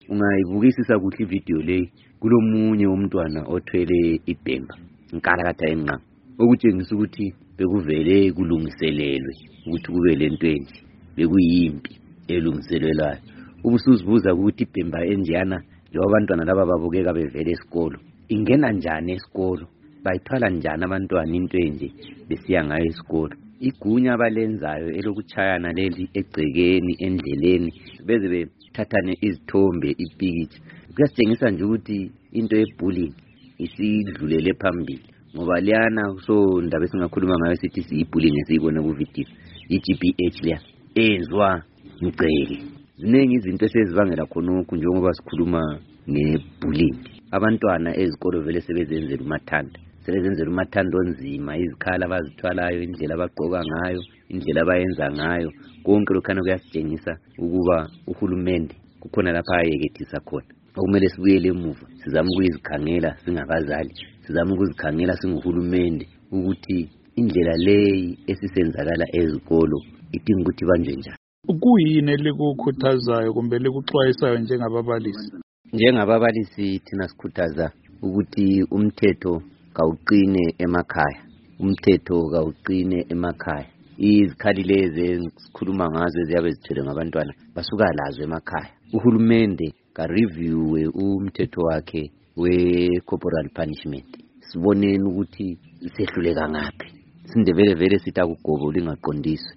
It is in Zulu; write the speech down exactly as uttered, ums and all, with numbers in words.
ungayibukisisa kuhle ivideo le kulomunye umntwana othwele ibhemba inkalakatha enqa okutshengisa ukuthi bekuvele kulungiselelwe ukuthi kube lento enje bekuyimpi elungiselelwayo. Ubusuzibuza ukuthi ibhemba enjeyana njengoba abantwana laba babukeka bevele esikolo ingena njani esikolo, bayithwala njani abantwana into enje besiya ngayo esikolo. Igunya abalenzayo elokutshayana leli egcekeni endleleni beze bethathane izithombe ipikitsha kuyasitshengisa nje ukuthi into yebullying isidlulele phambili ngoba liyana so ndaba esingakhuluma ngayo sithi siyibullying esiyibona ku video i-G B H leya enziwa ngceke. Ziningi izinto esezibangela khonokho njengoba sikhuluma ngebullying. Abantwana ezikolo vele sebezenzela umathanda sebezenzela umathanda onzima, izikhala abazithwalayo, indlela abagqoka ngayo, indlela abayenza ngayo, konke lokhana kuyasitshengisa ukuba uhulumende kukhona lapha ayekethisa khona. Okumele sibuyele emuva sizama ukuyizikhangela singabazali, sizama ukuzikhangela singuhulumende ukuthi indlela leyi esisenzakala ezikolo idinga ukuthi banjwe njani. Kuyini elikukhuthazayo kumbe likuxwayisayo njengababalisi? Njengababalisi thina sikhuthaza ukuthi umthetho kawuqine emakhaya, umthetho kawuqine emakhaya. Izikhali lezi esikhuluma ngazo eziyabe zithwele ngabantwana basuka lazo emakhaya. Uhulumende ka review umthetho wakhe we corporal punishment, siboneni ukuthi sehluleka ngaphi. Sindebele vele sithi akugobo lingaqondiswe.